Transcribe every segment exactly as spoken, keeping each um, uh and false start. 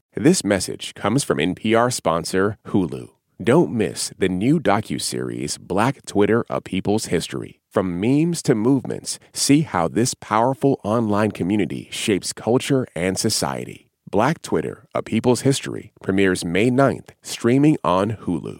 This message comes from N P R sponsor Hulu. Don't miss the new docuseries Black Twitter, A People's History. From memes to movements, see how this powerful online community shapes culture and society. Black Twitter, A People's History premieres May ninth, streaming on Hulu.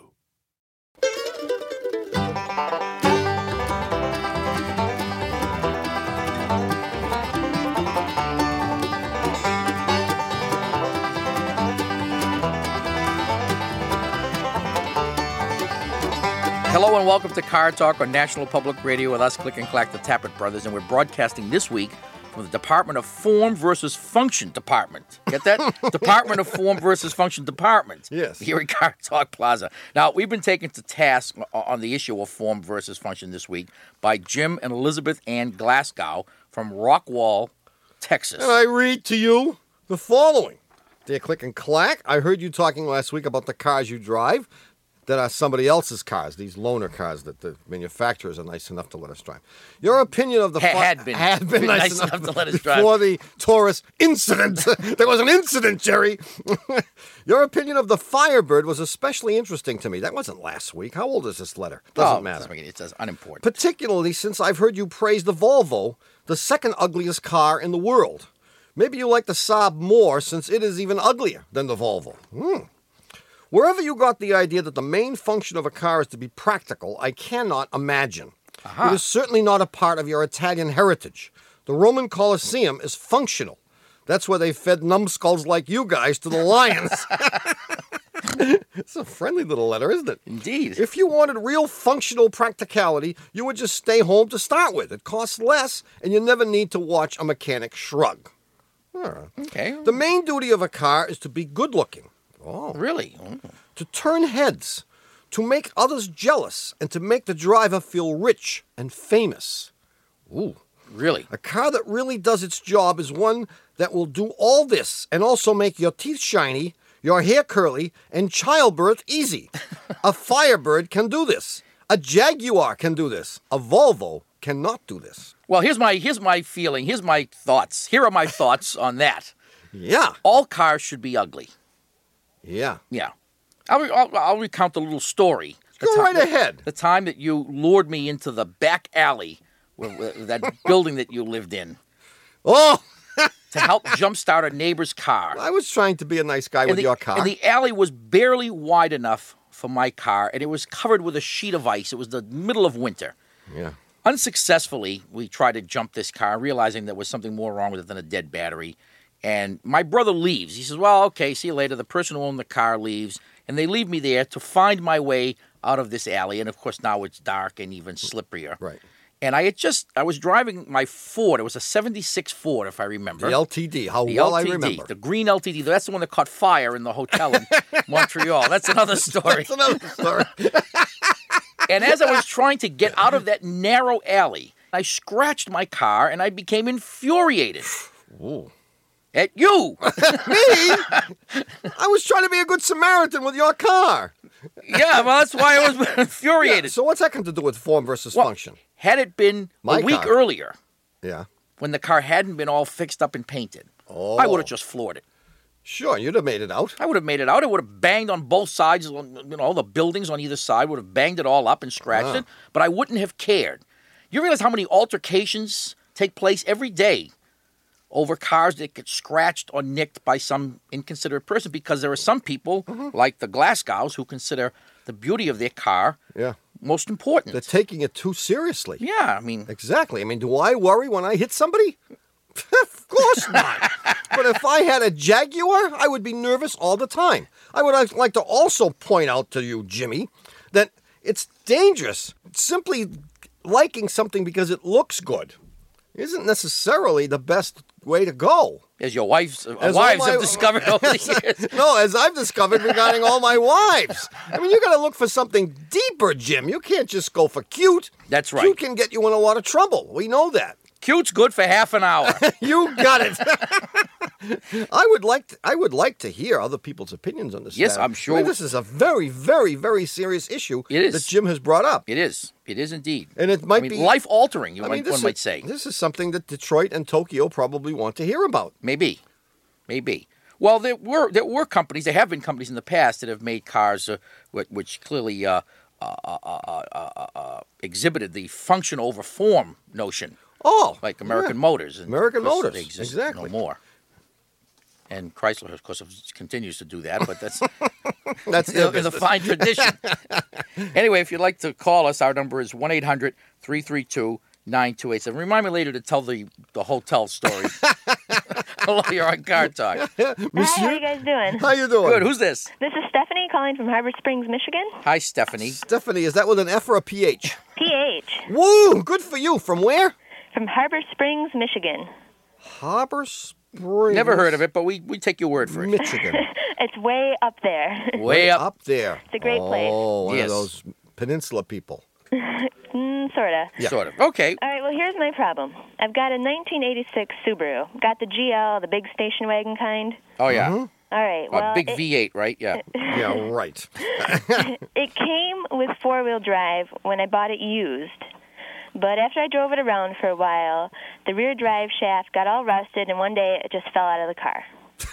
Hello and welcome to Car Talk on National Public Radio with us, Click and Clack, the Tappet Brothers, and we're broadcasting this week from the Department of Form versus Function Department. Get that? Department of Form versus Function Department. Yes. Here at Car Talk Plaza. Now, we've been taken to task on the issue of form versus function this week by Jim and Elizabeth Ann Glasgow from Rockwall, Texas. And I read to you the following. Dear Click and Clack, I heard you talking last week about the cars you drive that are somebody else's cars, these loaner cars that the manufacturers are nice enough to let us drive. Your opinion of the... Ha- fi- had been, had been, been nice, nice enough to let us drive. Before the Taurus incident. There was an incident, Jerry. Your opinion of the Firebird was especially interesting to me. That wasn't last week. How old is this letter? Doesn't oh, matter. Doesn't make it, it's unimportant. Particularly since I've heard you praise the Volvo, the second ugliest car in the world. Maybe you like the Saab more since it is even uglier than the Volvo. Hmm. Wherever you got the idea that the main function of a car is to be practical, I cannot imagine. Uh-huh. It is certainly not a part of your Italian heritage. The Roman Colosseum is functional. That's where they fed numbskulls like you guys to the lions. It's a friendly little letter, isn't it? Indeed. If you wanted real functional practicality, you would just stay home to start with. It costs less, and you never need to watch a mechanic shrug. Right. Okay. The main duty of a car is to be good-looking. Oh, really? Oh. To turn heads, to make others jealous, and to make the driver feel rich and famous. Ooh. Really? A car that really does its job is one that will do all this and also make your teeth shiny, your hair curly, and childbirth easy. A Firebird can do this. A Jaguar can do this. A Volvo cannot do this. Well, here's my here's my feeling. Here's my thoughts. Here are my thoughts on that. Yeah. All cars should be ugly. Yeah. Yeah. I'll, re- I'll, I'll recount a little story. The Go time, right ahead. The, the time that you lured me into the back alley, where, where, that building that you lived in, Oh! to help jumpstart a neighbor's car. I was trying to be a nice guy and with the, your car. And the alley was barely wide enough for my car, and it was covered with a sheet of ice. It was the middle of winter. Yeah. Unsuccessfully, we tried to jump this car, realizing there was something more wrong with it than a dead battery. And my brother leaves. He says, well, okay, see you later. The person who owned the car leaves, and they leave me there to find my way out of this alley. And, of course, now it's dark and even slipperier. Right. And I had just, I was driving my Ford. It was a seventy-six Ford, if I remember. The L T D, how the well L T D, I remember. The green L T D. That's the one that caught fire in the hotel in Montreal. That's another story. That's another story. And as I was trying to get out of that narrow alley, I scratched my car, and I became infuriated. Ooh. At you. Me? I was trying to be a good Samaritan with your car. Yeah, well, that's why I was infuriated. Yeah, so what's that got to do with form versus well, function? Had it been My a week car. earlier, Yeah. when the car hadn't been all fixed up and painted, Oh. I would have just floored it. Sure, you'd have made it out. I would have made it out. I would have banged on both sides, you know, all the buildings on either side, would have banged it all up and scratched Ah. it, but I wouldn't have cared. You realize how many altercations take place every day over cars that get scratched or nicked by some inconsiderate person, because there are some people, mm-hmm. like the Glasgows, who consider the beauty of their car Yeah. most important. They're taking it too seriously. Yeah, I mean... Exactly. I mean, do I worry when I hit somebody? Of course not. But if I had a Jaguar, I would be nervous all the time. I would like to also point out to you, Jimmy, that it's dangerous. Simply liking something because it looks good isn't necessarily the best way to go. As your wife's, uh, As wives my, have discovered over the years. No, as I've discovered regarding all my wives. I mean, you got to look for something deeper, Jim. You can't just go for cute. That's right. Cute can get you in a lot of trouble. We know that. Cute's good for half an hour. You got it. I would like to, I would like to hear other people's opinions on this. Yes, matter. I'm sure. I mean, this is a very, very, very serious issue It is. that Jim has brought up. It is. It is indeed. And it might I mean, be life-altering, you I might, mean, this one is, might say. This is something that Detroit and Tokyo probably want to hear about. Maybe. Maybe. Well, there were there were companies. There have been companies in the past that have made cars uh, which, which clearly uh, uh, uh, uh, uh, uh, exhibited the function over form notion, Oh, like American yeah. Motors. And American of course, Motors, they exist exactly. no more. And Chrysler, of course, continues to do that, but that's That's in, their in the business. fine tradition. Anyway, if you'd like to call us, our number is one eight hundred three three two nine two eight seven. Remind me later to tell the, the hotel story. Hello, you're on Car Talk. Hi, how you guys doing? How you doing? Good. Who's this? This is Stephanie calling from Harbor Springs, Michigan. Hi, Stephanie. Stephanie, is that with an F or a P H? P H. Woo! Good for you. From where? From Harbor Springs, Michigan. Harbor Springs. Never heard of it, but we, we take your word for it. Michigan. It's way up there. Way up. Up there. It's a great place. Oh, one Yes. of those peninsula people. mm, sort of. Yeah. Sort of. Okay. All right, well, here's my problem. I've got a nineteen eighty-six Subaru. Got the G L, the big station wagon kind. Oh, yeah. Mm-hmm. All right, A well, big it, V eight, right? Yeah. Yeah, right. it came with four-wheel drive when I bought it used. But after I drove it around for a while, the rear drive shaft got all rusted, and one day it just fell out of the car.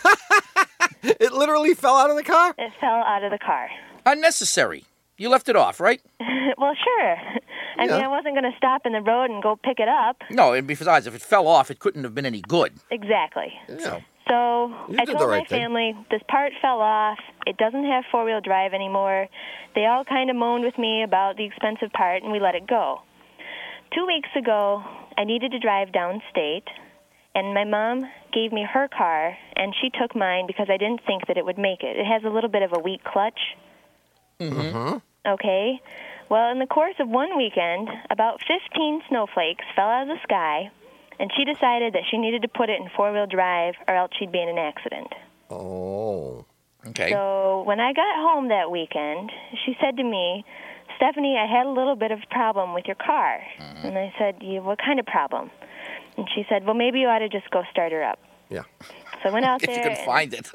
It literally fell out of the car? It fell out of the car. Unnecessary. You left it off, right? Well, sure. I Yeah. mean, I wasn't going to stop in the road and go pick it up. No, and besides, if it fell off, it couldn't have been any good. Exactly. Yeah. So You I did the told right my thing. family this part fell off. It doesn't have four-wheel drive anymore. They all kind of moaned with me about the expensive part, and we let it go. Two weeks ago, I needed to drive downstate, and my mom gave me her car, and she took mine because I didn't think that it would make it. It has a little bit of a weak clutch. Mm-hmm. Okay. Well, in the course of one weekend, about fifteen snowflakes fell out of the sky, and she decided that she needed to put it in four-wheel drive or else she'd be in an accident. Oh. Okay. So when I got home that weekend, she said to me, Stephanie, I had a little bit of problem with your car. Mm-hmm. And I said, yeah, what kind of problem? And she said, well, maybe you ought to just go start her up. Yeah. So I went out if there. you can and find it.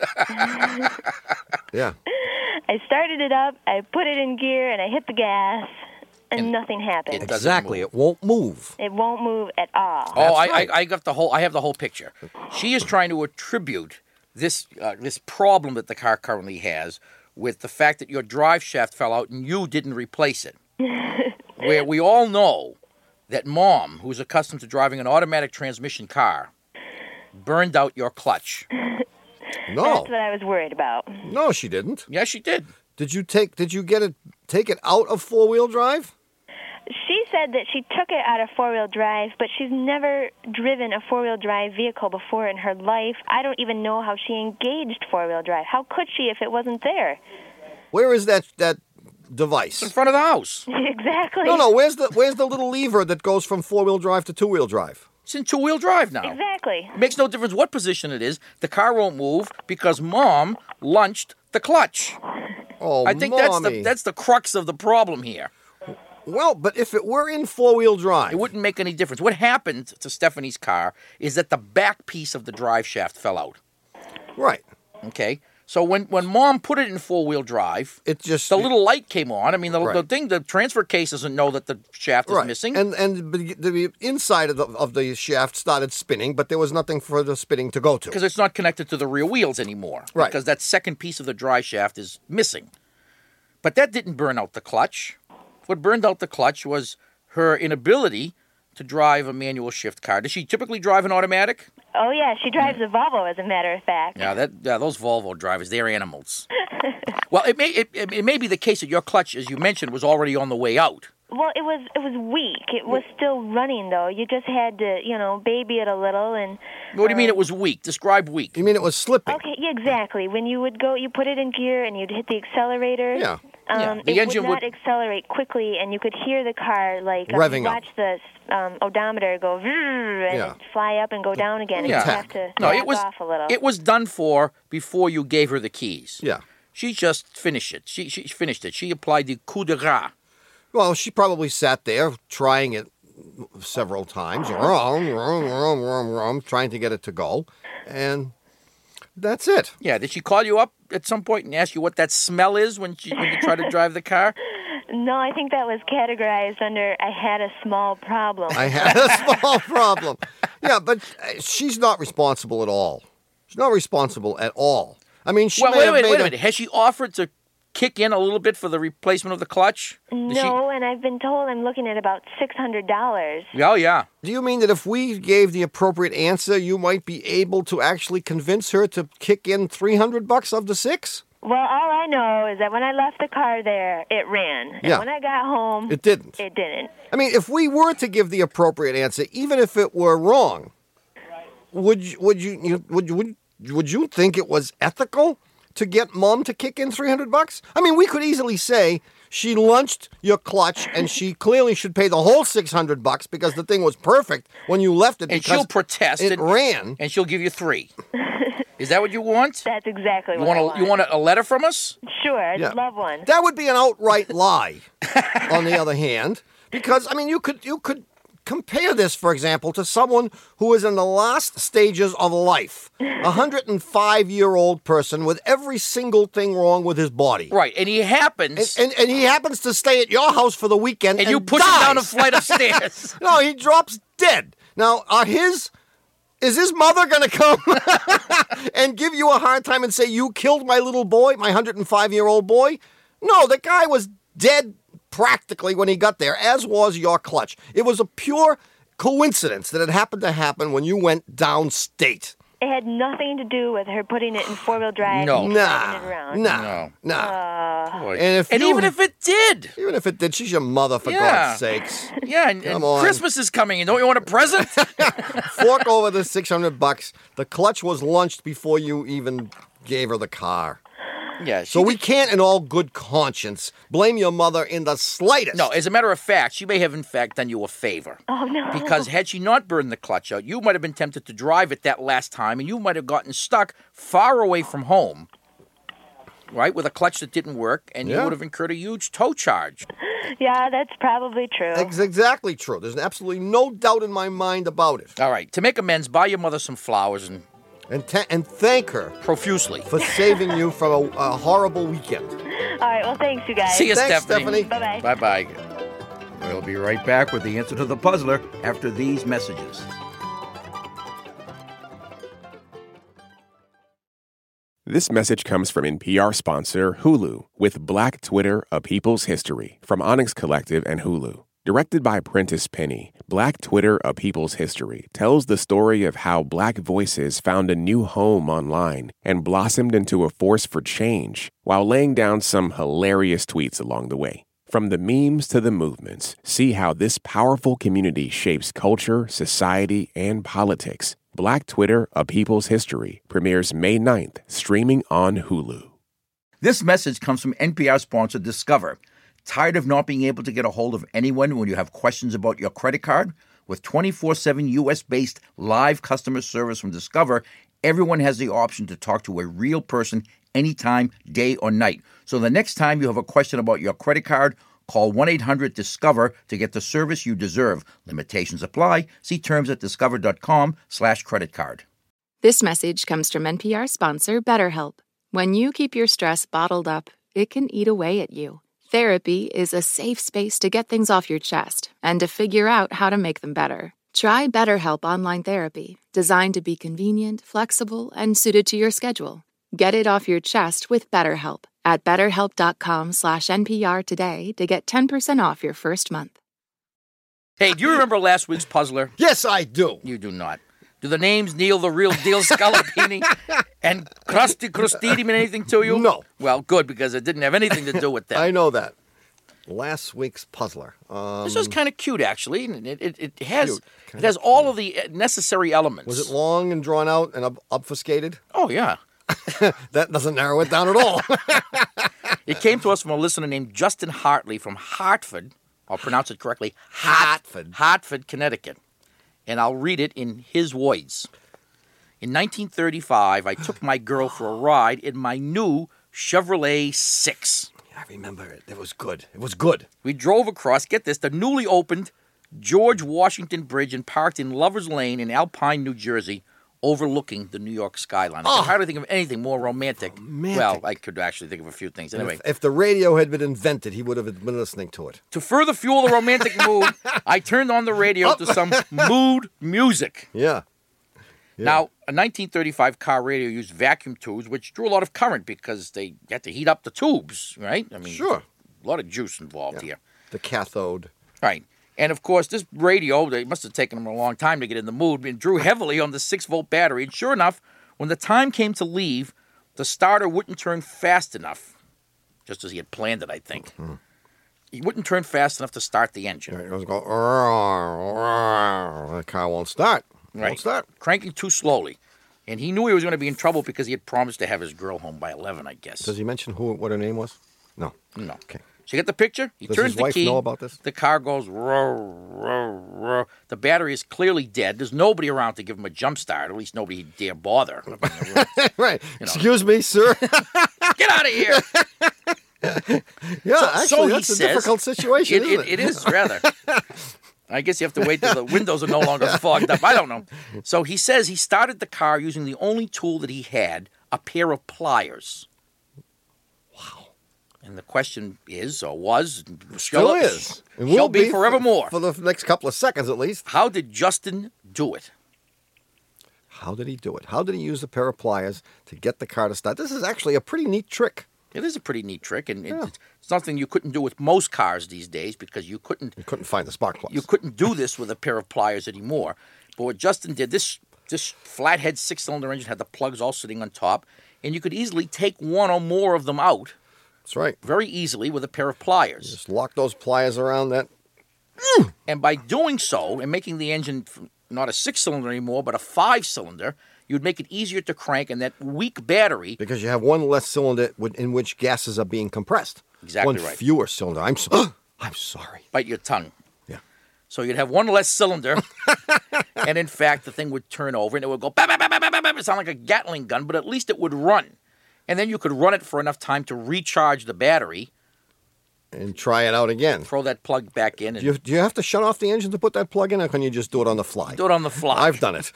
Yeah. I started it up, I put it in gear, and I hit the gas, and, And nothing happened. it doesn't Exactly. move. It won't move. It won't move at all. Oh, I, right. I, I got the whole. I have the whole picture. She is trying to attribute this uh, this problem that the car currently has with the fact that your drive shaft fell out and you didn't replace it. Where we all know that Mom, who's accustomed to driving an automatic transmission car, burned out your clutch. No. That's what I was worried about. No, she didn't. Yes, she did. Did you take did you get it take it out of four-wheel drive? She said that she took it out of four-wheel drive, but she's never driven a four-wheel drive vehicle before in her life. I don't even know how she engaged four-wheel drive. How could she if it wasn't there? Where is that that In device? front of the house. Exactly. No, no, where's the where's the little lever that goes from four-wheel drive to two-wheel drive? It's in two-wheel drive now. Exactly. It makes no difference what position it is. The car won't move because Mom lunched the clutch. Oh, I think that's the mommy. that's the crux of the problem here. Well, but if it were in four-wheel drive, It wouldn't make any difference. What happened to Stephanie's car is that the back piece of the drive shaft fell out. right? Okay? So when, when Mom put it in four-wheel drive, It just the little light came on. I mean, the, the Right. thing, the transfer case doesn't know that the shaft is right, missing. and and the, the inside of the of the shaft started spinning, but there was nothing for the spinning to go to. because it's not connected to the rear wheels anymore. Right. Because that second piece of the drive shaft is missing. But that didn't burn out the clutch. What burned out the clutch was her inability to drive a manual shift car. Does she typically drive an automatic? Oh, yeah, she drives a Volvo, as a matter of fact. Yeah, that yeah, those Volvo drivers, they're animals. Well, it may it, it it may be the case that your clutch, as you mentioned, was already on the way out. Well, it was it was weak. It was still running, though. You just had to, you know, baby it a little and... What do you mean uh, it was weak? Describe weak. You mean it was slipping? Okay, yeah, exactly. When you would go, you put it in gear and you'd hit the accelerator. Yeah. Um, Yeah, the it engine would not would- accelerate quickly, and you could hear the car like uh, Revving you up. watch the um, odometer go vrrr, and Yeah. it'd fly up and go down again, and Yeah. you'd have to No, back it was off a little. it was done for before you gave her the keys. Yeah. She just finished it. She she finished it. She applied the coup de grace. Well, she probably sat there trying it several times, rum, rum, rum, rum, rum, trying to get it to go, and that's it. Yeah, did she call you up at some point and ask you what that smell is when she when you try to drive the car? No, I think that was categorized under I had a small problem. I had a small problem. Yeah, but uh, she's not responsible at all. She's not responsible at all. I mean, she well, may wait, have wait, made wait a a- minute. Has she offered to kick in a little bit for the replacement of the clutch? Does she- No, and I've been told I'm looking at about six hundred dollars. Oh, yeah. Do you mean that if we gave the appropriate answer, you might be able to actually convince her to kick in three hundred bucks of the six? Well, all I know is that when I left the car there, it ran. And Yeah. when I got home, It didn't. it didn't. I mean, if we were to give the appropriate answer, even if it were wrong, would you, would you, you would you, would, would you think it was ethical to get Mom to kick in three hundred bucks? I mean, we could easily say she lunched your clutch and she clearly should pay the whole six hundred bucks because the thing was perfect when you left it. And because she'll protest. It and, ran. And she'll give you three. Is that what you want? That's exactly You what want I a, want. you want a, a letter from us? Sure, I'd Yeah. love one. That would be an outright lie. On the other hand, because I mean, you could you could compare this, for example, to someone who is in the last stages of life, a hundred and five year old person with every single thing wrong with his body, Right, and he happens, and, and and he happens to stay at your house for the weekend, and and you push dies. him down a flight of stairs. No, he drops dead. Now, are his is his mother going to come and give you a hard time and say you killed my little boy, my hundred and five year old boy? No, the guy was dead practically when he got there, as was your clutch. It was a pure coincidence that it happened to happen when you went downstate. It had nothing to do with her putting it in four-wheel drive No. and driving it Nah, around. nah, No. nah. Boy. And if and you- even if it did, Even if it did, she's your mother, for Yeah. God's sakes. yeah, and, and Come on. Christmas is coming, and don't you want a present? Fork over the six hundred bucks. The clutch was lunched before you even gave her the car. yeah. So she we did- can't, in all good conscience, blame your mother in the slightest. No, as a matter of fact, she may have in fact done you a favor. Oh, no. Because had she not burned the clutch out, you might have been tempted to drive it that last time, and you might have gotten stuck far away from home, right, with a clutch that didn't work, and you Yeah. would have incurred a huge tow charge. Yeah, that's probably true. That's exactly true. There's absolutely no doubt in my mind about it. All right, to make amends, buy your mother some flowers and And ta- and thank her profusely. for saving you from a, a horrible weekend. All right, well, thanks, you guys. See you, Thanks, Stephanie. Stephanie. Bye-bye. Bye-bye. We'll be right back with the answer to the puzzler after these messages. This message comes from N P R sponsor Hulu with Black Twitter, A People's History from Onyx Collective and Hulu. Directed by Prentice Penny, Black Twitter, A People's History tells the story of how Black voices found a new home online and blossomed into a force for change while laying down some hilarious tweets along the way. From the memes to the movements, see how this powerful community shapes culture, society, and politics. Black Twitter, A People's History premieres May ninth, streaming on Hulu. This message comes from N P R sponsor Discover. Tired of not being able to get a hold of anyone when you have questions about your credit card? With twenty-four seven U S-based live customer service from Discover, everyone has the option to talk to a real person anytime, day or night. So the next time you have a question about your credit card, call one eight hundred discover to get the service you deserve. Limitations apply. See terms at discover.com slash credit card. This message comes from N P R sponsor BetterHelp. When you keep your stress bottled up, it can eat away at you. Therapy is a safe space to get things off your chest and to figure out how to make them better. Try BetterHelp Online Therapy, designed to be convenient, flexible, and suited to your schedule. Get it off your chest with BetterHelp at betterhelp.com slash NPR today to get ten percent off your first month. Hey, do you remember last week's puzzler? Yes, I do. You do not. Do the names Neil the Real Deal Scalapini and Krusty Krustini mean anything to you? No. Well, good, because it didn't have anything to do with them. I know that. Last week's puzzler. Um, This was kind of cute, actually. and It, it, it has Cute. it has all of the uh, necessary elements. was it long and drawn out and ob- obfuscated? Oh, yeah. That doesn't narrow it down at all. It came to us from a listener named Justin Hartley from Hartford. I'll pronounce it correctly. Hartford. Hartford, Connecticut. And I'll read it in his words. In nineteen thirty-five, I took my girl for a ride in my new Chevrolet Six. I remember it. It was good. It was good. We drove across, get this, the newly opened George Washington Bridge and parked in Lover's Lane in Alpine, New Jersey, overlooking the New York skyline. I Oh. can hardly think of anything more romantic. Romantic. Well, I could actually think of a few things. Anyway, If, if the radio had been invented, he would have been listening to it. to further fuel the romantic mood, I turned on the radio to some mood music. Yeah. Now, a nineteen thirty-five car radio used vacuum tubes, which drew a lot of current because they had to heat up the tubes, right? I mean, Sure. a lot of juice involved here. The cathode. Right. And, of course, this radio, they must have taken them a long time to get in the mood, and drew heavily on the six-volt battery. And sure enough, when the time came to leave, the starter wouldn't turn fast enough, just as he had planned it, I think. Mm-hmm. He wouldn't turn fast enough to start the engine. Right, it was going, the car won't start. Right. Won't start. Cranking too slowly. And he knew he was going to be in trouble because he had promised to have his girl home by eleven, I guess. Does he mention who what her name was? No. No. Okay. So you get the picture? He Does turns his the wife key. know about this? The car goes roar, roar, roar. The battery is clearly dead. There's nobody around to give him a jump start. At least nobody he'd dare bother. Right. You know. Excuse me, sir. Get out of here. Yeah, So- actually, so he that's a says- difficult situation, It, isn't it, it? it is, rather. I guess you have to wait till the windows are no longer fogged up. I don't know. So he says he started the car using the only tool that he had, a pair of pliers. Wow. And the question is, or was, Still shall, is. And shall will be forevermore. For the next couple of seconds, at least. How did Justin do it? How did he do it? How did he use a pair of pliers to get the car to start? This is actually a pretty neat trick. It is a pretty neat trick, and Yeah. it's something you couldn't do with most cars these days because you couldn't You couldn't find the spark plugs. you couldn't do this with a pair of pliers anymore. But what Justin did, this this flathead six-cylinder engine had the plugs all sitting on top, and you could easily take one or more of them out That's right. very easily with a pair of pliers. Just lock those pliers around that. And by doing so and making the engine f- not a six-cylinder anymore, but a five-cylinder, you'd make it easier to crank, and that weak battery. Because you have one less cylinder wi- in which gases are being compressed. Exactly one right. fewer cylinder. I'm so, I'm sorry. Bite your tongue. Yeah. So you'd have one less cylinder, and in fact, the thing would turn over, and it would go, bah, bah, bah, bah, bah, bah, bah, it sound like a Gatling gun, but at least it would run. And then you could run it for enough time to recharge the battery, And try it out again. throw that plug back in, and Do you, do you have to shut off the engine to put that plug in, or can you just do it on the fly? do it on the fly. I've done it.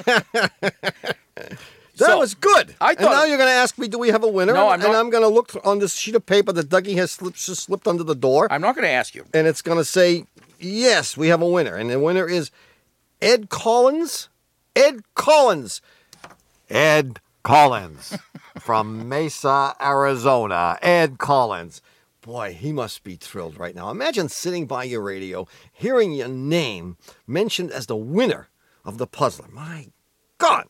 That So, was good. I and thought- now you're going to ask me, do we have a winner? No, I'm and not- I'm going to look on this sheet of paper that Dougie has slipped, just slipped under the door, I'm not going to ask you. and it's going to say, yes, we have a winner. And the winner is Ed Collins. Ed Collins. Ed Collins from Mesa, Arizona. Ed Collins. Boy, he must be thrilled right now. Imagine sitting by your radio, hearing your name mentioned as the winner of the puzzler. My God.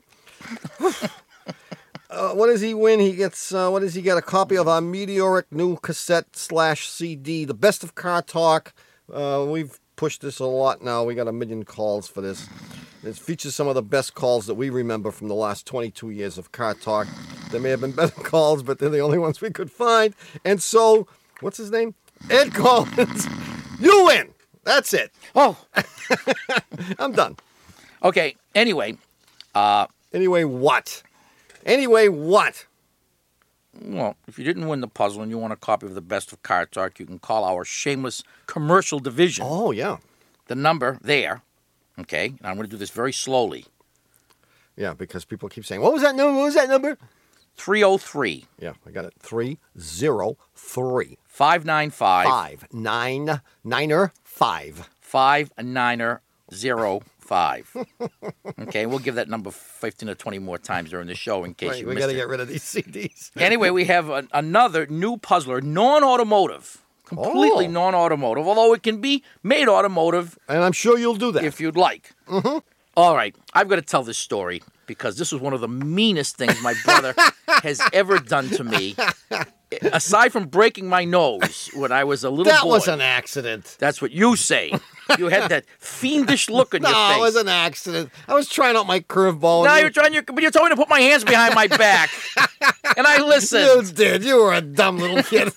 uh, what does he win? He gets, uh, what does he get? A copy of our meteoric new cassette slash C D, The Best of Car Talk. Uh, we've pushed this a lot now. We got a million calls for this. It features some of the best calls that we remember from the last twenty-two years of Car Talk. There may have been better calls, but they're the only ones we could find. And so, what's his name? Ed Collins. You win. That's it. Oh, I'm done. okay. Anyway, uh, Anyway, what? Anyway, what? well, if you didn't win the puzzle and you want a copy of the Best of Car Talk, you can call our shameless commercial division. Oh, yeah. The number there, okay, and I'm going to do this very slowly, Yeah, because people keep saying, what was that number? What was that number? three oh three, Yeah, I got it. three oh three. five nine five, Five. Nine. Niner. Five. five niner zero five. Okay, we'll give that number fifteen or twenty more times during the show in case Right, you we missed got to it. get rid of these C Ds. Anyway, we have an, another new puzzler, non-automotive, completely Oh. non-automotive, although it can be made automotive And I'm sure you'll do that. if you'd like. Mm-hmm. All right, I've got to tell this story because this was one of the meanest things my brother has ever done to me. Aside from breaking my nose when I was a little that boy. was an accident. That's what you say. You had that fiendish look on No, your face. it was an accident. I was trying out my curveball. Now and you're trying. Your, but you told me to put my hands behind my back, and I you, listened. you did. You were a dumb little kid.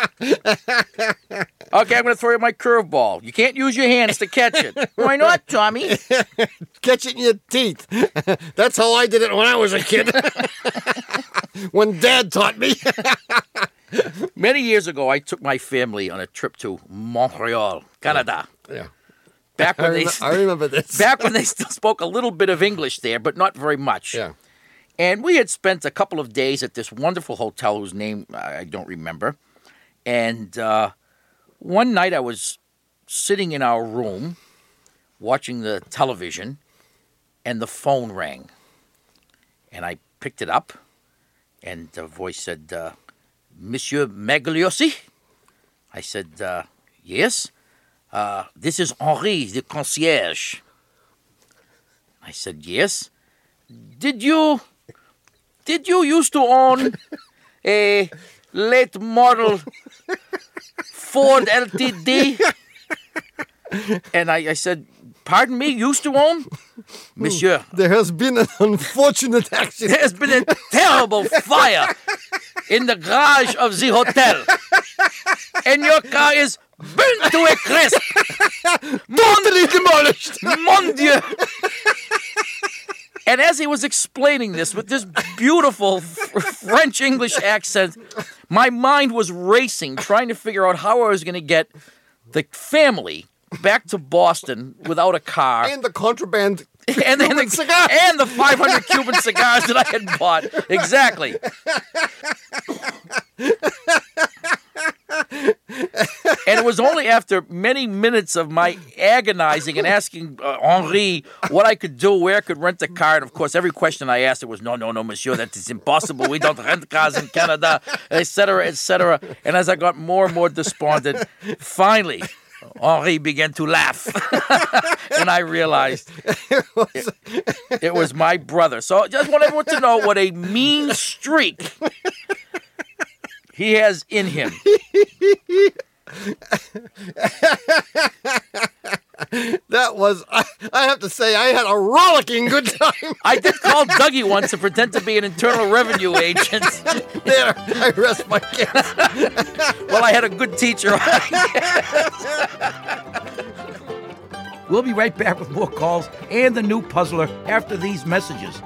Okay, I'm going to throw you my curveball. You can't use your hands to catch it. Why not, Tommy? Catch it in your teeth. That's how I did it when I was a kid. When Dad taught me. Many years ago, I took my family on a trip to Montreal, Canada. Yeah. Back I, when they rem- I remember this. back when they still spoke a little bit of English there, but not very much. Yeah. And we had spent a couple of days at this wonderful hotel whose name I don't remember. And uh, one night I was sitting in our room watching the television, and the phone rang. And I picked it up, and the voice said, uh, Monsieur Magliosi? I said, uh, yes. Uh, this is Henri, the concierge. I said, yes. Did you, did you used to own a late model Ford L T D? And I, I said, pardon me, used to own? Monsieur. There has been an unfortunate accident. There has been a terrible fire in the garage of the hotel. And your car is burnt to a crisp. Totally demolished. Mon Dieu. And as he was explaining this with this beautiful f- French English accent, my mind was racing, trying to figure out how I was going to get the family back to Boston without a car. And the contraband and, and, the, cigars. and the five hundred Cuban cigars that I had bought. Exactly. And it was only after many minutes of my agonizing and asking uh, Henri what I could do, where I could rent a car. And, of course, every question I asked, it was, no, no, no, monsieur, that is impossible. We don't rent cars in Canada, et cetera, et cetera. And as I got more and more despondent, finally, Henri began to laugh. And I realized it, it was my brother. So I just want everyone to know what a mean streak he has in him. That was, I, I have to say, I had a rollicking good time. I did call Dougie once to pretend to be an Internal Revenue agent. There, I rest my case. Well, I had a good teacher. We'll be right back with more calls and the new puzzler after these messages.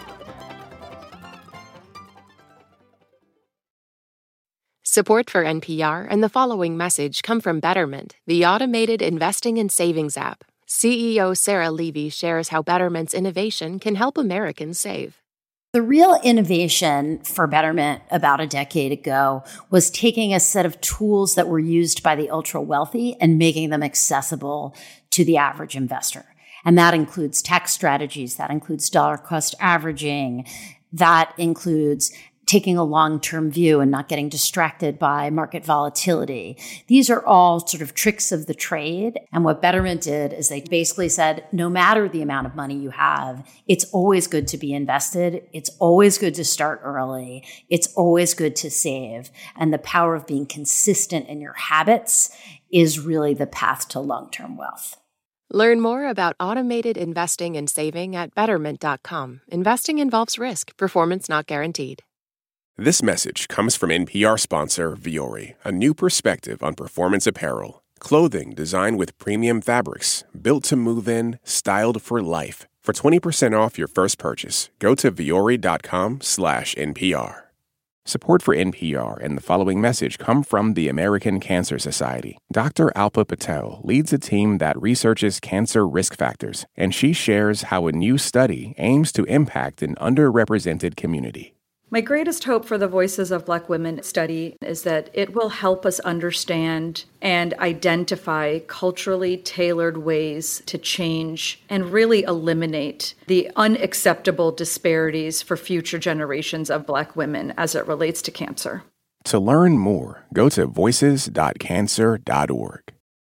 Support for N P R and the following message come from Betterment, the automated investing and savings app. C E O Sarah Levy shares how Betterment's innovation can help Americans save. The real innovation for Betterment about a decade ago was taking a set of tools that were used by the ultra-wealthy and making them accessible to the average investor. And that includes tax strategies, that includes dollar cost averaging, that includes taking a long-term view and not getting distracted by market volatility. These are all sort of tricks of the trade. And what Betterment did is they basically said, no matter the amount of money you have, it's always good to be invested. It's always good to start early. It's always good to save. And the power of being consistent in your habits is really the path to long-term wealth. Learn more about automated investing and saving at betterment dot com. Investing involves risk. Performance not guaranteed. This message comes from N P R sponsor Vuori, a new perspective on performance apparel. Clothing designed with premium fabrics, built to move in, styled for life. For twenty percent off your first purchase, go to vuori.com slash NPR. Support for N P R and the following message come from the American Cancer Society. Doctor Alpa Patel leads a team that researches cancer risk factors, and she shares how a new study aims to impact an underrepresented community. My greatest hope for the Voices of Black Women study is that it will help us understand and identify culturally tailored ways to change and really eliminate the unacceptable disparities for future generations of Black women as it relates to cancer. To learn more, go to voices dot cancer dot org.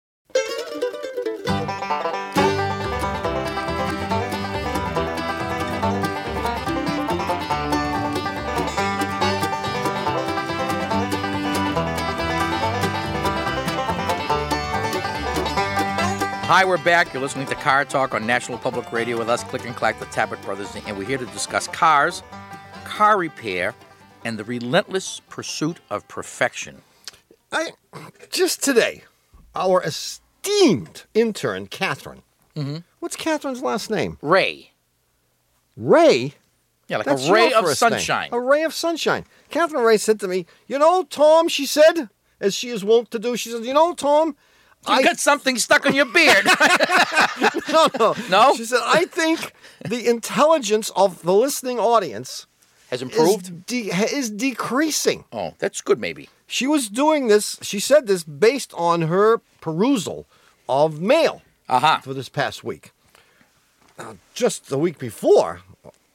Hi, we're back. You're listening to Car Talk on National Public Radio with us, Click and Clack, the Tabbett Brothers, and we're here to discuss cars, car repair, and the relentless pursuit of perfection. I just today, our esteemed intern, Catherine. Mm-hmm. What's Catherine's last name? Ray. Ray? Yeah, like That's a ray your of first sunshine. name. A ray of sunshine. Catherine Ray said to me, you know, Tom, she said, as she is wont to do, she said, you know, Tom, You I... got something stuck on your beard. no, no. No? She said, I think the intelligence of the listening audience Has improved? Is, de- is decreasing. Oh, that's good, maybe. She was doing this, she said this based on her perusal of mail Uh-huh. for this past week. Now, just the week before,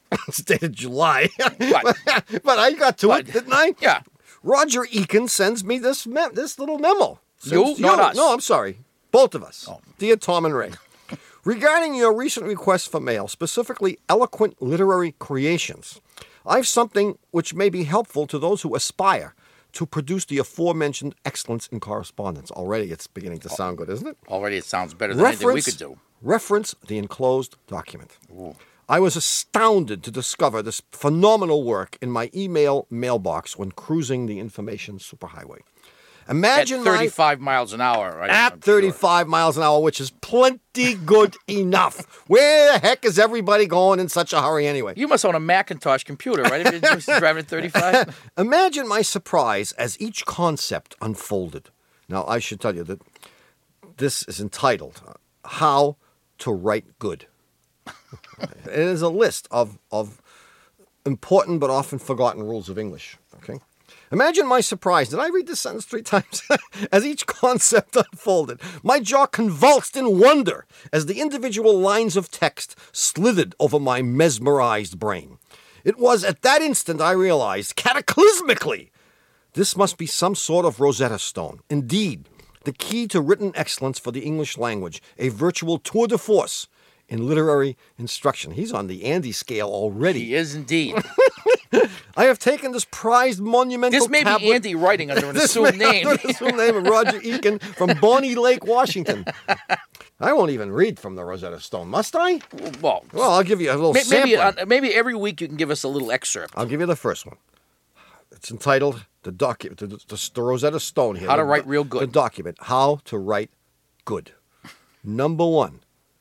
It's dated July. What? But I got to What? it, didn't I? Yeah. Roger Eakin sends me this me- this little memo. You? Sends- Not us. No, I'm sorry. Both of us. Oh. Dear Tom and Ray. Regarding your recent request for mail, specifically eloquent literary creations, I have something which may be helpful to those who aspire to produce the aforementioned excellence in correspondence. Already it's beginning to sound good, isn't it? Already it sounds better than anything we could do. Reference the enclosed document. I was astounded to discover this phenomenal work in my email mailbox when cruising the information superhighway. Imagine At my... thirty-five miles an hour, right? At I'm thirty-five miles an hour, which is plenty good enough. Where the heck is everybody going in such a hurry anyway? You must own a Macintosh computer, right? If you're just driving at thirty-five. Imagine my surprise as each concept unfolded. Now, I should tell you that this is entitled How to Write Good. It is a list of, of important but often forgotten rules of English. Okay. Imagine my surprise. Did I read this sentence three times? As each concept unfolded, my jaw convulsed in wonder as the individual lines of text slithered over my mesmerized brain. It was at that instant I realized, cataclysmically, this must be some sort of Rosetta Stone. Indeed, the key to written excellence for the English language, a virtual tour de force in literary instruction. He's on the Andy scale already. He is indeed. I have taken this prized monumental This may tablet. be Andy writing under an This assumed may- name. Under an assumed name of Roger Eakin from Bonnie Lake, Washington. I won't even read from the Rosetta Stone, must I? Well, Well, I'll give you a little may- maybe, sampling. uh, maybe every week you can give us a little excerpt. I'll give you the first one. It's entitled the document, the, the, the Rosetta Stone here. How to The- Write Real Good. The document, How to Write Good. Number one,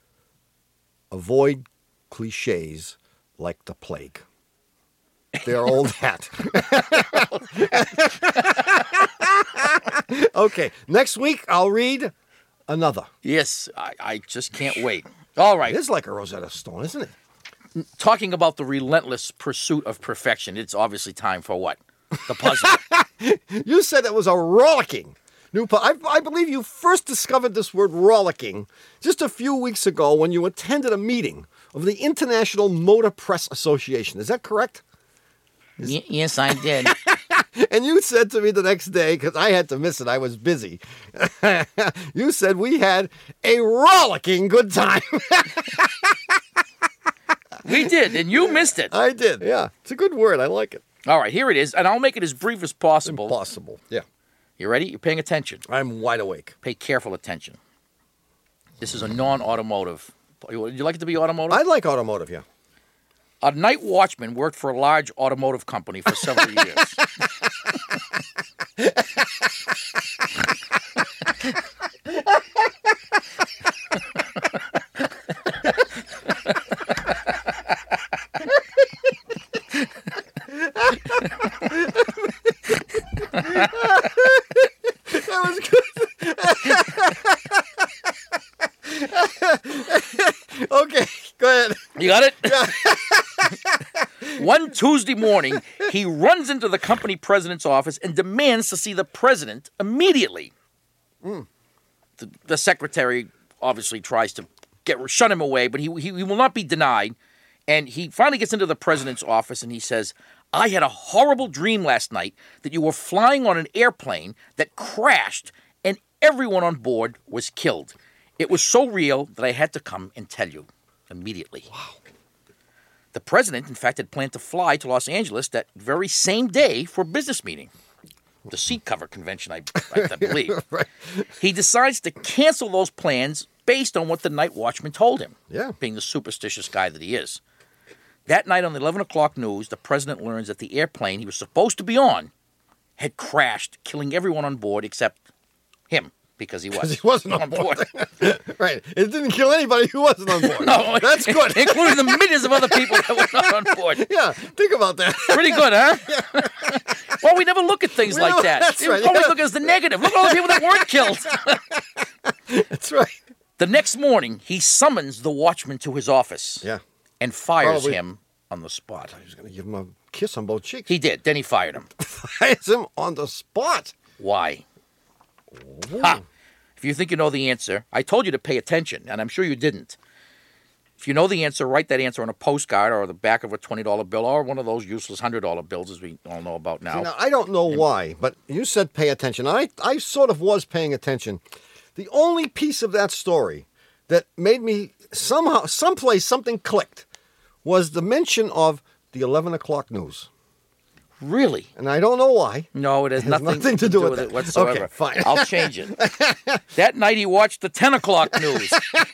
avoid cliches like the plague. They're old hat. Okay, next week I'll read another. Yes, I, I just can't wait. All right. It is like a Rosetta Stone, isn't it? Talking about the relentless pursuit of perfection, it's obviously time for what? The puzzle. You said it was a rollicking new pu- I, I believe you first discovered this word rollicking just a few weeks ago when you attended a meeting of the International Motor Press Association. Is that correct? Y- yes, I did. And you said to me the next day, because I had to miss it, I was busy. You said we had a rollicking good time. We did, and you missed it. I did, yeah. It's a good word. I like it. All right, here it is, and I'll make it as brief as possible. Impossible. Yeah. You ready? You're paying attention. I'm wide awake. Pay careful attention. This is a non-automotive. Would you like it to be automotive? I like automotive, yeah. A night watchman worked for a large automotive company for several years. That was good. Okay, go ahead. You got it? One Tuesday morning, he runs into the company president's office and demands to see the president immediately. Mm. The, the secretary obviously tries to get shut him away, but he, he he will not be denied. And he finally gets into the president's office and he says, I had a horrible dream last night that you were flying on an airplane that crashed and everyone on board was killed. It was so real that I had to come and tell you immediately. Wow. The president, in fact, had planned to fly to Los Angeles that very same day for a business meeting. The seat cover convention, I, I believe. Right. He decides to cancel those plans based on what the night watchman told him, Yeah. being the superstitious guy that he is. That night on the eleven o'clock news, the president learns that the airplane he was supposed to be on had crashed, killing everyone on board except him, because he was. He wasn't on board. Right. It didn't kill anybody who wasn't on board. No, That's good. including the millions of other people that were not on board. Yeah, think about that. Pretty good, huh? Well, we never look at things We like never- that. that's We right, always yeah. look at the negative. Look at all the people that weren't killed. That's right. The next morning, he summons the watchman to his office Yeah. and fires Probably- him on the spot. He was going to give him a kiss on both cheeks. He did. Then he fired him. Fires him on the spot. Why? Ha! If you think you know the answer, I told you to pay attention, and I'm sure you didn't. If you know the answer, write that answer on a postcard or the back of a twenty dollar bill or one of those useless one hundred dollar bills, as we all know about now. See, now, I don't know why, but you said pay attention. I, I sort of was paying attention. The only piece of that story that made me somehow, someplace, something clicked was the mention of the eleven o'clock news. Really? And I don't know why. No, it has, It has nothing, nothing to do with it that. whatsoever. Okay, fine. I'll change it. That night he watched the ten o'clock news.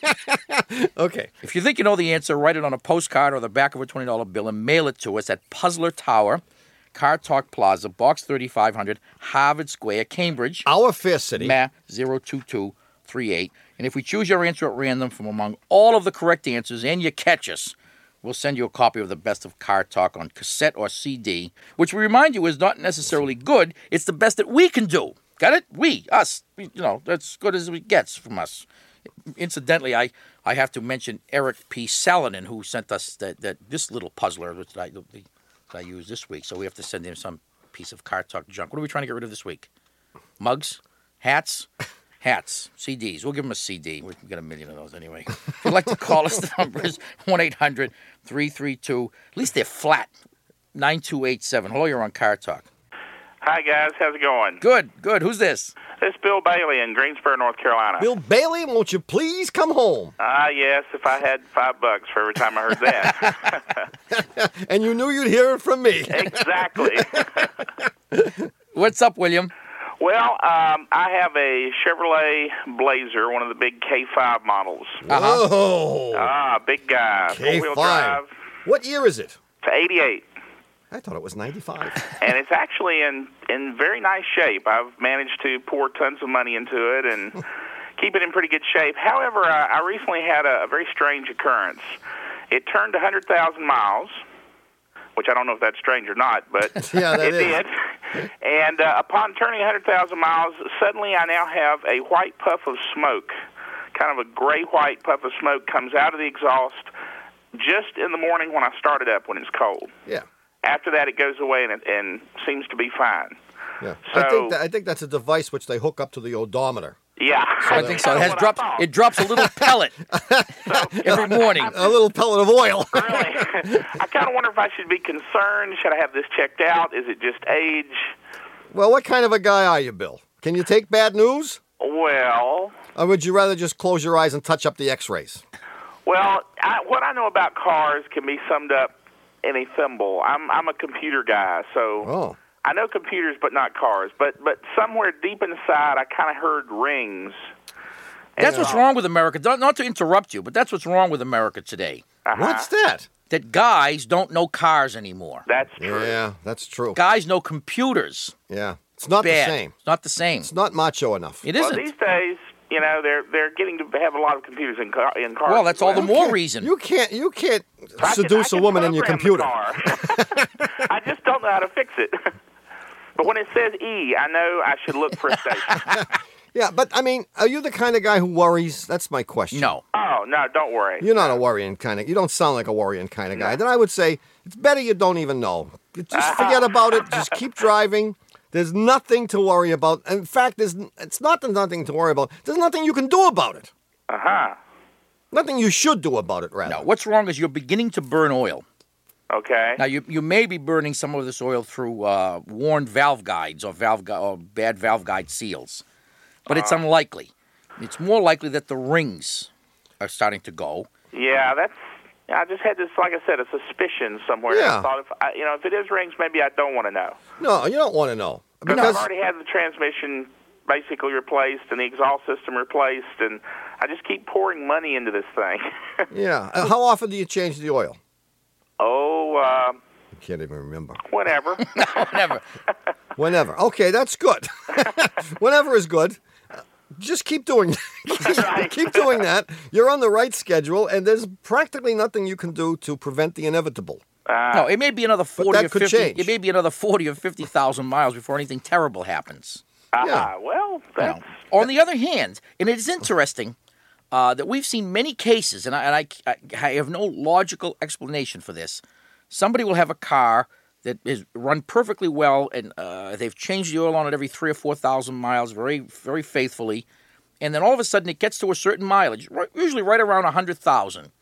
Okay. If you think you know the answer, write it on a postcard or the back of a twenty dollar bill and mail it to us at Puzzler Tower, Car Talk Plaza, Box thirty-five hundred, Harvard Square, Cambridge. Our fair city. Ma zero two two three eight. And if we choose your answer at random from among all of the correct answers and you catch us, we'll send you a copy of the best of Car Talk on cassette or C D, which we remind you is not necessarily good. It's the best that we can do. Got it? We, us. We, you know, that's good as it gets from us. Incidentally, I, I have to mention Eric P. Salonen, who sent us that, that this little puzzler which I, that I used this week. So we have to send him some piece of Car Talk junk. What are we trying to get rid of this week? Mugs? Hats? Hats, C Ds. We'll give them a C D. We can get a million of those anyway. If you'd like to call us, the number is one eight hundred three three two, at least they're flat, nine two eight seven. Hello, you're on Car Talk. Hi, guys. How's it going? Good, good. Who's this? This is Bill Bailey in Greensboro, North Carolina. Bill Bailey, won't you please come home? Ah, uh, yes, if I had five bucks for every time I heard that. And you knew you'd hear it from me. Exactly. What's up, William? Well, um, I have a Chevrolet Blazer, one of the big K five models. Uh-huh. Whoa. Ah, big guy. K Four-wheel five. drive. What year is it? To eighty-eight. I thought it was ninety-five. And it's actually in, in very nice shape. I've managed to pour tons of money into it and keep it in pretty good shape. However, I, I recently had a, a very strange occurrence. It turned one hundred thousand miles, which I don't know if that's strange or not, but Yeah, that it is. did. And uh, upon turning one hundred thousand miles, suddenly I now have a white puff of smoke, kind of a gray-white puff of smoke comes out of the exhaust just in the morning when I start it up when it's cold. Yeah. After that, it goes away and, it, and seems to be fine. Yeah. So, I think that, I think that's a device which they hook up to the odometer. yeah. I think so. It That's has what I drops. thought. It drops a little pellet every morning. A little pellet of oil. Really? I kind of wonder if I should be concerned. Should I have this checked out? Is it just age? Well, what kind of a guy are you, Bill? Can you take bad news? Well, Or would you rather just close your eyes and touch up the x-rays? well, I, what I know about cars can be summed up in a thimble. I'm I'm a computer guy, so Oh. I know computers, but not cars. But but somewhere deep inside, I kind of heard rings. That's what's wrong with America. Not not to interrupt you, but that's what's wrong with America today. Uh-huh. What's that? That guys don't know cars anymore. That's true. Yeah, that's true. Guys know computers. Yeah. It's not Bad. the same. It's not the same. It's not macho enough. It Well, isn't. these days, you know, they're they're getting to have a lot of computers in, car, in cars. Well, that's as all the well. more Can't- reason. You can't you can't I can- seduce I a can woman in your program the computer. car. I just don't know how to fix it. But when it says E, I know I should look for a station. Yeah, but I mean, are you the kind of guy who worries? That's my question. No. Oh, no, don't worry. You're not a worrying kind of. You don't sound like a worrying kind of guy. Then I would say it's better you don't even know. Just forget about it. Just keep driving. There's nothing to worry about. In fact, there's it's not there's nothing to worry about. There's nothing you can do about it. Uh-huh. Nothing you should do about it, rather. No. What's wrong is you're beginning to burn oil. Okay. Now, you you may be burning some of this oil through uh, worn valve guides or valve gu- or bad valve guide seals, but it's unlikely. It's more likely that the rings are starting to go. Yeah, that's. I just had this, like I said, a suspicion somewhere. Yeah. I thought if I, you know, if it is rings, maybe I don't want to know. No, you don't want to know. Because Because I've already had the transmission basically replaced and the exhaust system replaced, and I just keep pouring money into this thing. yeah. Uh, how often do you change the oil? oh, uh, I can't even remember. whenever. No, never. Whenever. Okay, that's good. Whenever is good. Uh, Just keep doing Right. keep doing that. You're on the right schedule, and there's practically nothing you can do to prevent the inevitable. No, it may be another forty that or could fifty. change. It may be another forty or fifty thousand miles before anything terrible happens. Ah, Yeah. well, You that's. know. On the other hand, and it is interesting uh, that we've seen many cases, and, I, and I, I have no logical explanation for this. Somebody will have a car that is run perfectly well, and uh, they've changed the oil on it every three or four thousand miles, very, very faithfully, and then all of a sudden it gets to a certain mileage, right- usually right around a hundred thousand.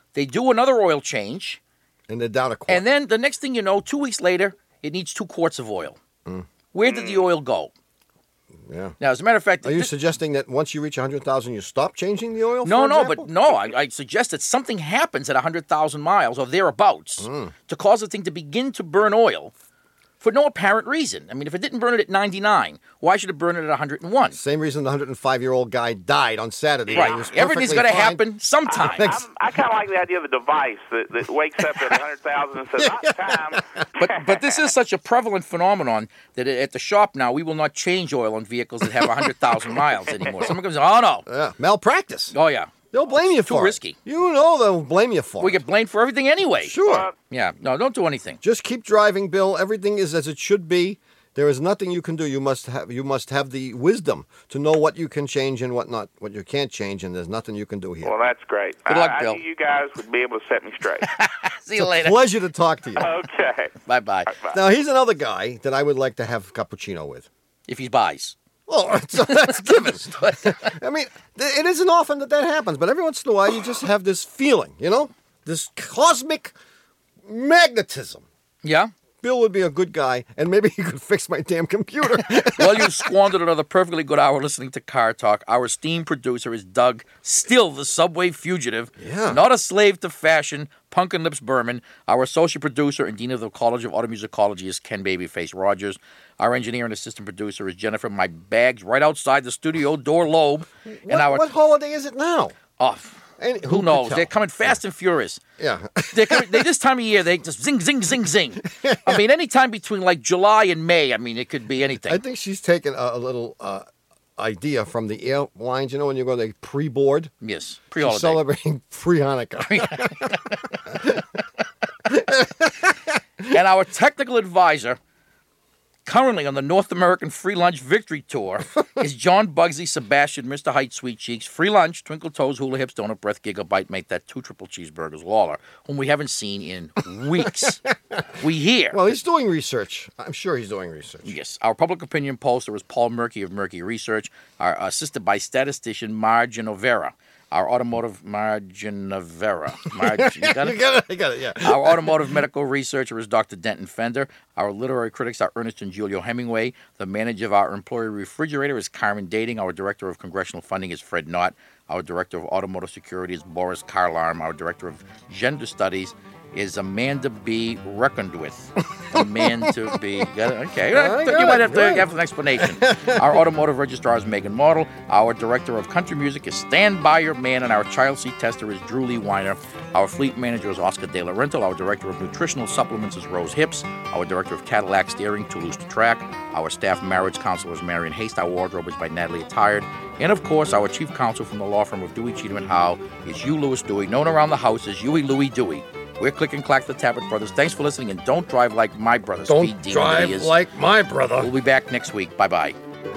They do another oil change. And they're down a quart. And then the next thing you know, two weeks later, it needs two quarts of oil. Mm. Where did the oil go? Yeah. Now, as a matter of fact... Are you th- suggesting that once you reach one hundred thousand, you stop changing the oil, No, for no, example? but no. I, I suggest that something happens at one hundred thousand miles or thereabouts Mm. to cause the thing to begin to burn oil for no apparent reason. I mean, if it didn't burn it at ninety-nine, why should it burn it at one hundred one? Same reason the one hundred five-year-old guy died on Saturday. Right. He was Everything's perfectly going to fine. happen sometime. I'm, I kind of like the idea of a device that, that wakes up at one hundred thousand and says, "Not time." But but this is such a prevalent phenomenon that at the shop now, we will not change oil on vehicles that have one hundred thousand miles anymore. Someone comes, oh, no. Yeah, malpractice. Oh, yeah. They'll blame you Too for risky. it. You know they'll blame you for We it. get blamed for everything anyway. Sure. Yeah. No, don't do anything. Just keep driving, Bill. Everything is as it should be. There is nothing you can do. You must have you must have the wisdom to know what you can change and what not, what you can't change, and there's nothing you can do here. Well, that's great. Good I, luck, I Bill. knew you guys would be able to set me straight. See you later. Pleasure to talk to you. Okay. Bye-bye. Bye. Now, he's another guy that I would like to have cappuccino with. If he buys. Well, so that's given. I mean, th- it isn't often that that happens, but every once in a while you just have this feeling, you know? This cosmic magnetism. Yeah? Bill would be a good guy, and maybe he could fix my damn computer. Well, you squandered another perfectly good hour listening to Car Talk. Our esteemed producer is Doug, still the subway fugitive, Yeah. not a slave to fashion, Punkin Lips Berman. Our associate producer and dean of the College of Automusicology is Ken Babyface Rogers. Our engineer and assistant producer is Jennifer. My bag's right outside the studio door lobe. what, and our what holiday is it now? oh, Any- who could knows? tell? They're coming fast and furious. Yeah. They're coming, they, this time of year, they just zing, zing, zing, zing. I mean, any time between like July and May, I mean, it could be anything. I think she's taken a, a little uh, idea from the airlines. You know, when you go to pre-board? Yes, She's pre-holiday. celebrating pre-Hanukkah. And our technical advisor, currently on the North American Free Lunch Victory Tour, is John Bugsy Sebastian, Mister Height, Sweet Cheeks, Free Lunch, Twinkle Toes, Hula Hips, Donut Breath, Gigabyte, Make That, Two Triple Cheeseburgers, Lawler, whom we haven't seen in weeks. We hear. Well, he's doing research. I'm sure he's doing research. Yes, our public opinion pollster is Paul Murky of Murky Research, our assisted by statistician Marge Novera. Our automotive Marge Novera. Marge, you got it? You got it, I got it, yeah. Our automotive medical researcher is Doctor Denton Fender. Our literary critics are Ernest and Julio Hemingway. The manager of our employee refrigerator is Carmen Dating. Our director of congressional funding is Fred Knott. Our director of automotive security is Boris Karlarm. Our director of gender studies is Amanda B. Reckoned with. Amanda B. Got it? Okay. I you got might it, have to good. have an explanation. Our automotive registrar is Megan Model. Our director of country music is Stand By Your Man. And our child seat tester is Drew Lee Weiner. Our fleet manager is Oscar De La Rental. Our director of nutritional supplements is Rose Hips. Our director of Cadillac steering, Too Loose to Track. Our staff marriage counselor is Marion Haste. Our wardrobe is by Natalie Attired. And of course, our chief counsel from the law firm of Dewey, Cheatham and Howe is Hugh Lewis Dewey, known around the house as Huey Louie Dewey. We're Click and Clack, the Tappet Brothers. Thanks for listening, and don't drive like my brother. Don't Speed demon that he drive is. like my brother. We'll be back next week. Bye-bye.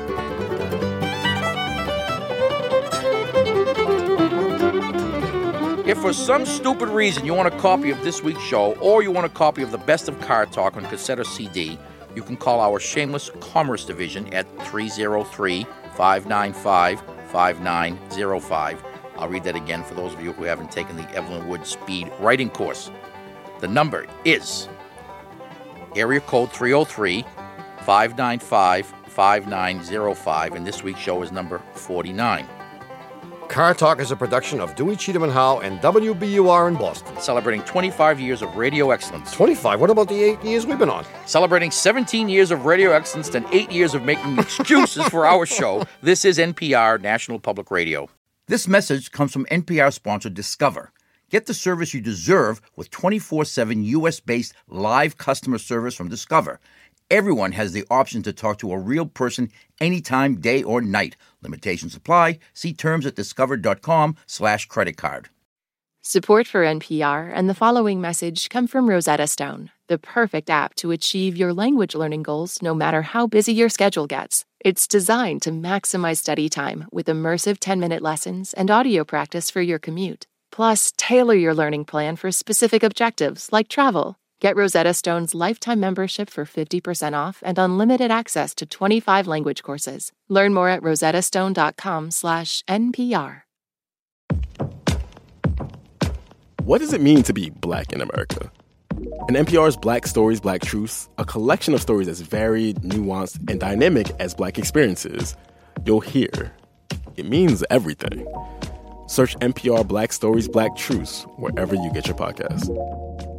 If for some stupid reason you want a copy of this week's show, or you want a copy of the Best of Car Talk on cassette or C D, you can call our Shameless Commerce Division at three oh three, five nine five, five nine oh five. I'll read that again for those of you who haven't taken the Evelyn Wood Speed Writing course. The number is area code three oh three, five nine five, five nine oh five, and this week's show is number forty-nine. Car Talk is a production of Dewey, Cheatham and Howe and W B U R in Boston. Celebrating twenty-five years of radio excellence. twenty-five. What about the eight years we've been on? Celebrating seventeen years of radio excellence and eight years of making excuses for our show. This is N P R, National Public Radio. This message comes from N P R sponsor Discover. Get the service you deserve with twenty-four seven U S-based live customer service from Discover. Everyone has the option to talk to a real person anytime, day or night. Limitations apply. See terms at discover.com slash credit card. Support for N P R and the following message come from Rosetta Stone, the perfect app to achieve your language learning goals no matter how busy your schedule gets. It's designed to maximize study time with immersive ten-minute lessons and audio practice for your commute. Plus, tailor your learning plan for specific objectives like travel. Get Rosetta Stone's lifetime membership for fifty percent off and unlimited access to twenty-five language courses. Learn more at rosettastone.com slash NPR. What does it mean to be Black in America? In N P R's Black Stories, Black Truths, a collection of stories as varied, nuanced, and dynamic as Black experiences, you'll hear it means everything. Search N P R Black Stories, Black Truths wherever you get your podcasts.